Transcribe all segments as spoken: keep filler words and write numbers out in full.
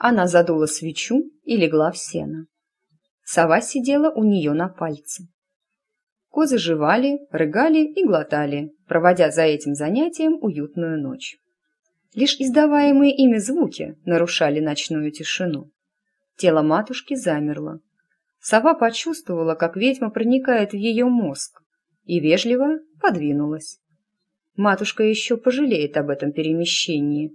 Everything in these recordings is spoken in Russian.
Она задула свечу и легла в сено. Сова сидела у нее на пальце. Козы жевали, рыгали и глотали, проводя за этим занятием уютную ночь. Лишь издаваемые ими звуки нарушали ночную тишину. Тело матушки замерло. Сова почувствовала, как ведьма проникает в ее мозг, и вежливо подвинулась. Матушка еще пожалеет об этом перемещении.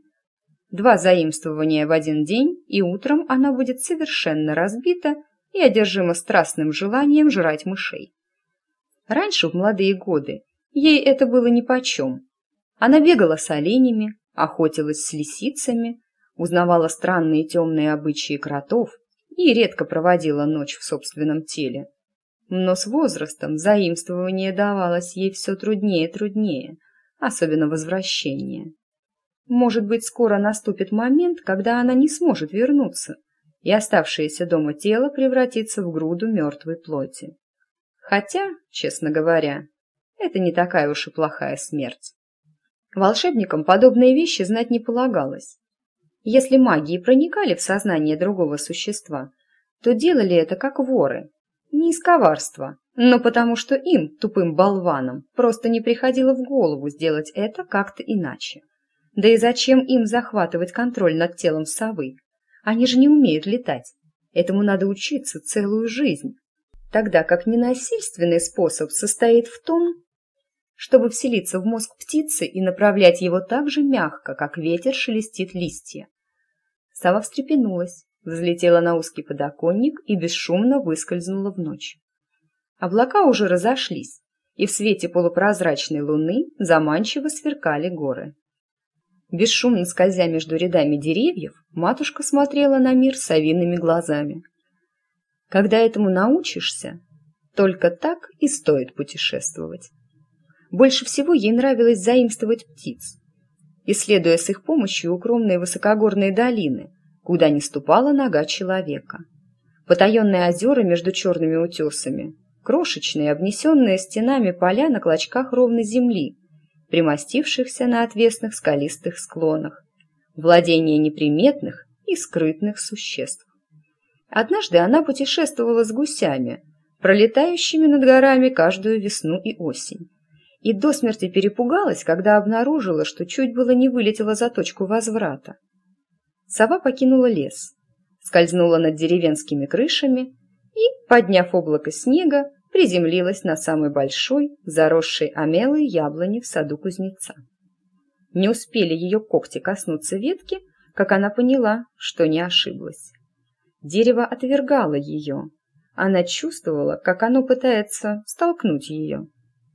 Два заимствования в один день, и утром она будет совершенно разбита и одержима страстным желанием жрать мышей. Раньше, в молодые годы, ей это было нипочем. Она бегала с оленями, охотилась с лисицами, узнавала странные темные обычаи кротов и редко проводила ночь в собственном теле. Но с возрастом заимствование давалось ей все труднее и труднее, особенно возвращение. Может быть, скоро наступит момент, когда она не сможет вернуться, и оставшееся дома тело превратится в груду мертвой плоти. Хотя, честно говоря, это не такая уж и плохая смерть. Волшебникам подобные вещи знать не полагалось. Если магии проникали в сознание другого существа, то делали это как воры, не из коварства, но потому что им, тупым болванам, просто не приходило в голову сделать это как-то иначе. Да и зачем им захватывать контроль над телом совы? Они же не умеют летать. Этому надо учиться целую жизнь. Тогда как ненасильственный способ состоит в том, чтобы вселиться в мозг птицы и направлять его так же мягко, как ветер шелестит листья. Сова встрепенулась, взлетела на узкий подоконник и бесшумно выскользнула в ночь. Облака уже разошлись, и в свете полупрозрачной луны заманчиво сверкали горы. Бесшумно скользя между рядами деревьев, матушка смотрела на мир совиными глазами. Когда этому научишься, только так и стоит путешествовать. Больше всего ей нравилось заимствовать птиц, исследуя с их помощью укромные высокогорные долины, куда не ступала нога человека. Потаенные озера между черными утесами, крошечные, обнесенные стенами поля на клочках ровной земли, примостившихся на отвесных скалистых склонах, владение неприметных и скрытных существ. Однажды она путешествовала с гусями, пролетающими над горами каждую весну и осень, и до смерти перепугалась, когда обнаружила, что чуть было не вылетела за точку возврата. Сова покинула лес, скользнула над деревенскими крышами и, подняв облако снега, приземлилась на самой большой, заросшей омелой яблони в саду кузнеца. Не успели ее когти коснуться ветки, как она поняла, что не ошиблась. Дерево отвергало ее. Она чувствовала, как оно пытается столкнуть ее.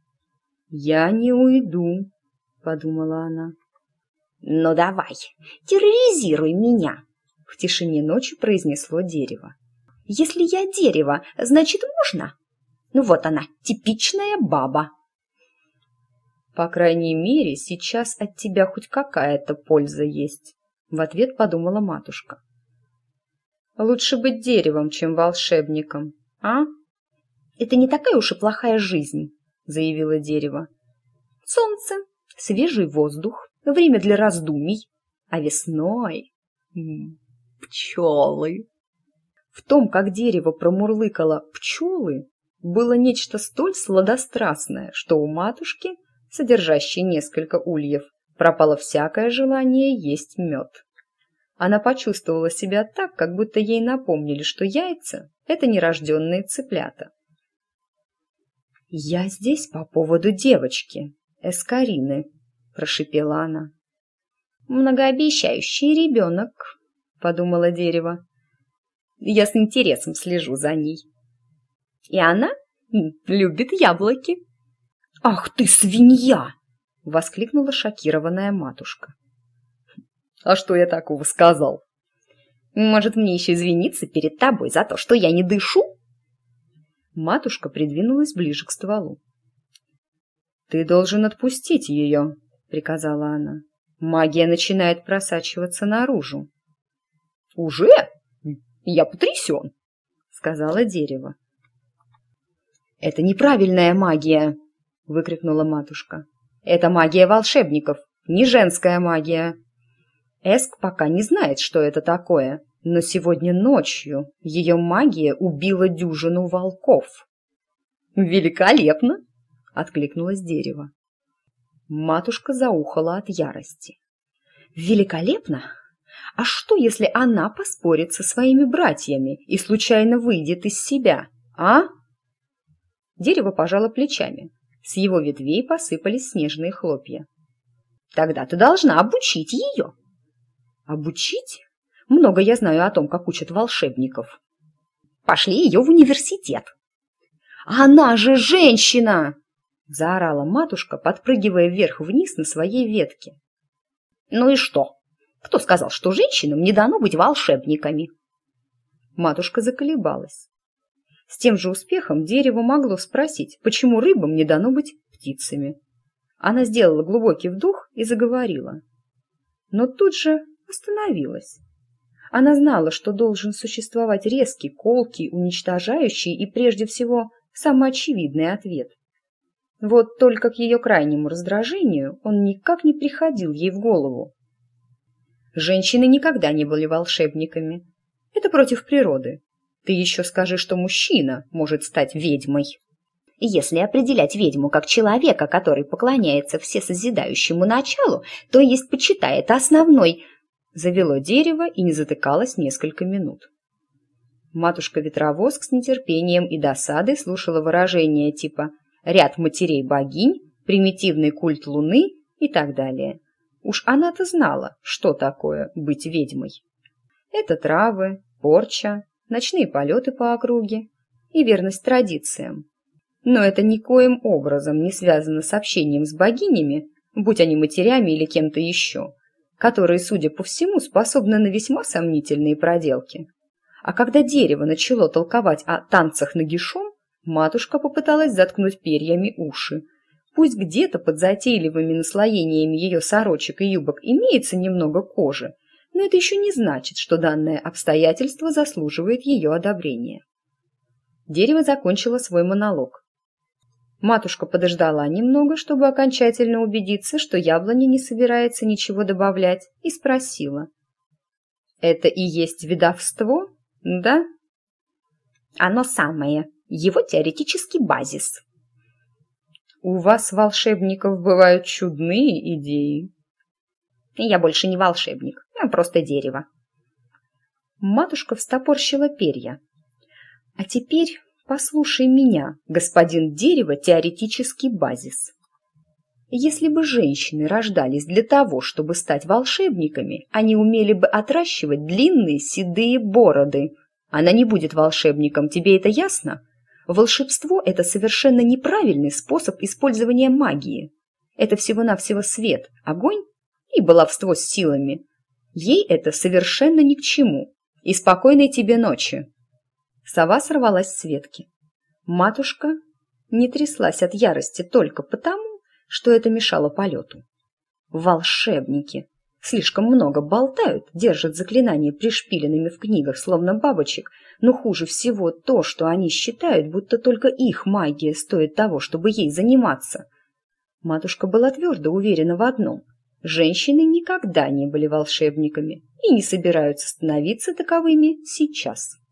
«Я не уйду», — подумала она. «Ну давай, терроризируй меня», — в тишине ночи произнесло дерево. «Если я дерево, значит, можно? Ну вот она, типичная баба». «По крайней мере, сейчас от тебя хоть какая-то польза есть», — в ответ подумала матушка. «Лучше быть деревом, чем волшебником, а?» «Это не такая уж и плохая жизнь», — заявило дерево. «Солнце, свежий воздух, время для раздумий, а весной м-м, пчелы». В том, как дерево промурлыкало «пчелы», было нечто столь сладострастное, что у матушки, содержащей несколько ульев, пропало всякое желание есть мед. Она почувствовала себя так, как будто ей напомнили, что яйца — это нерожденные цыплята. «Я здесь по поводу девочки, Эскарины», — прошипела она. «Многообещающий ребенок», — подумала дерево. «Я с интересом слежу за ней. И она любит яблоки». «Ах ты, свинья!» — воскликнула шокированная матушка. «А что я такого сказал? Может, мне еще извиниться перед тобой за то, что я не дышу?» Матушка придвинулась ближе к стволу. «Ты должен отпустить ее», — приказала она. «Магия начинает просачиваться наружу». «Уже? Я потрясен», — сказала дерево. «Это неправильная магия», — выкрикнула матушка. «Это магия волшебников, не женская магия. Эск пока не знает, что это такое, Но сегодня ночью ее магия убила дюжину волков. «Великолепно!» — откликнулось дерево. Матушка заухала от ярости. «Великолепно? А что, если она поспорит со своими братьями и случайно выйдет из себя, а?» Дерево пожало плечами. С его ветвей посыпались снежные хлопья. «Тогда ты должна обучить ее». «Обучить? Много я знаю о том, как учат волшебников». «Пошли ее в университет». «Она же женщина!» — заорала матушка, подпрыгивая вверх-вниз на своей ветке. «Ну и что? Кто сказал, что женщинам не дано быть волшебниками?» Матушка заколебалась. С тем же успехом дерево могло спросить, почему рыбам не дано быть птицами. Она сделала глубокий вдох и заговорила. Но тут же остановилась. Она знала, что должен существовать резкий, колкий, уничтожающий и, прежде всего, самоочевидный ответ. Вот только к ее крайнему раздражению он никак не приходил ей в голову. Женщины никогда не были волшебниками. Это против природы. Ты еще скажи, что мужчина может стать ведьмой. Если определять ведьму как человека, который поклоняется всесозидающему началу, то есть почитает основной... Завело дерево и не затыкалось несколько минут. Матушка-ветровоск с нетерпением и досадой слушала выражения типа «ряд матерей-богинь», «примитивный культ луны» и так далее. Уж она-то знала, что такое быть ведьмой. Это травы, порча, ночные полеты по округе и верность традициям. Но это никоим образом не связано с общением с богинями, будь они матерями или кем-то еще, которые, судя по всему, способны на весьма сомнительные проделки. А когда дерево начало толковать о танцах нагишом, матушка попыталась заткнуть перьями уши. Пусть где-то под затейливыми наслоениями ее сорочек и юбок имеется немного кожи, но это еще не значит, что данное обстоятельство заслуживает ее одобрения. Дерево закончило свой монолог. Матушка подождала немного, чтобы окончательно убедиться, что яблоня не собирается ничего добавлять, и спросила. «Это и есть ведовство, да?» «Оно самое, его теоретический базис». «У вас, волшебников, бывают чудные идеи». «Я больше не волшебник, я просто дерево». Матушка встопорщила перья. «А теперь послушай меня, господин дерево, теоретический базис. Если бы женщины рождались для того, чтобы стать волшебниками, они умели бы отращивать длинные седые бороды. Она не будет волшебником, тебе это ясно? Волшебство – это совершенно неправильный способ использования магии. Это всего-навсего свет, огонь и баловство с силами. Ей это совершенно ни к чему. И спокойной тебе ночи». Сова сорвалась с ветки. Матушка не тряслась от ярости только потому, что это мешало полету. Волшебники слишком много болтают, держат заклинания пришпиленными в книгах, словно бабочек, но хуже всего то, что они считают, будто только их магия стоит того, чтобы ей заниматься. Матушка была твердо уверена в одном: женщины никогда не были волшебниками и не собираются становиться таковыми сейчас.